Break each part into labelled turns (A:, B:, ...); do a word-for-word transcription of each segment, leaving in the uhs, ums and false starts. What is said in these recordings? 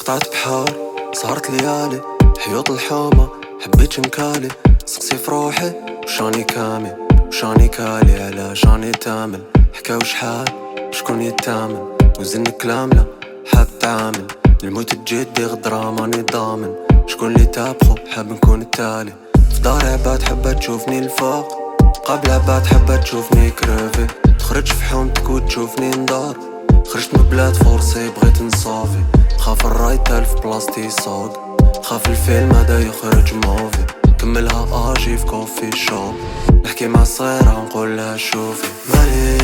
A: قطعت بحار صارت ليالي حيوط الحومة حبيت مكالي سقسي في روحي وشاني كامل وشاني كالي على شاني تامل حكاو شحال شكون يتامل وزن كلام لا حاب تعامل الموت الجدي غدرة ماني ضامن شكون اللي تابخو حاب نكون التالي في دار عباد حبة تشوفني الفوق قبل عباد حبة تشوفني كرافي تخرج في حومتك وتشوفني ندار خرجت من بلاد فورسي بغيت نصافي خاف الراي تالف بلاستي صوت خاف الفيلم هدا يخرج موفي كملها اجي في كوفي شوب نحكي مع الصغيرة ونقول لها شوفي مالي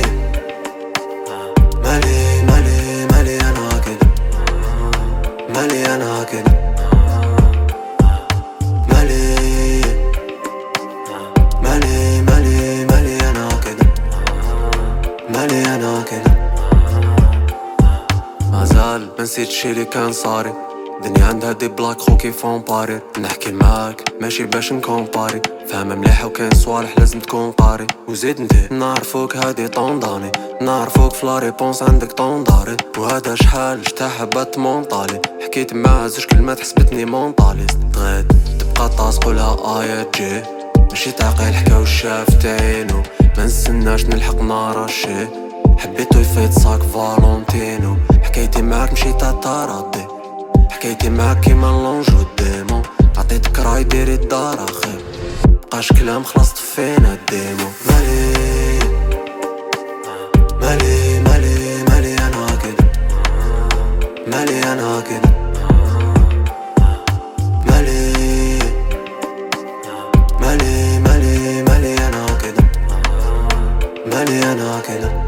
A: مالي مالي مالي انا هكذا مالي انا هكذا مالي مالي مالي مالي انا هكذا مالي انا هكذا مازال منسيت شي اللي كان صاري الدنيا عندها دي بلاك خو كيفون باري نحكي معاك ماشي باش نكومباري فاهمة مليحة وكاين صوالح لازم تكون قاري وزيد نتي نعرفوك هادي طونداني نعرفوك فلا ريبونس عندك طونداري وهذا شحال شتا حبات مونطالي حكيت معها زوج كلمات حسبتني مونطاليست تغيت تبقى طاس قولها ايات جي ماشي تعقيل حكاو شافتينو ما نستناش نلحق نار الشي حبيتو يفيد صاك فالونتينو حكايتي معاك مشيت تردي حكايتي معاك كيما اللونجو الديمو عطيتك راي ديري الدار اخي مبقاش كلام خلاص طفينا الديمو مالي مالي مالي مالي انا هكذا مالي انا هكذا مالي مالي مالي مالي انا هكذا مالي انا هكذا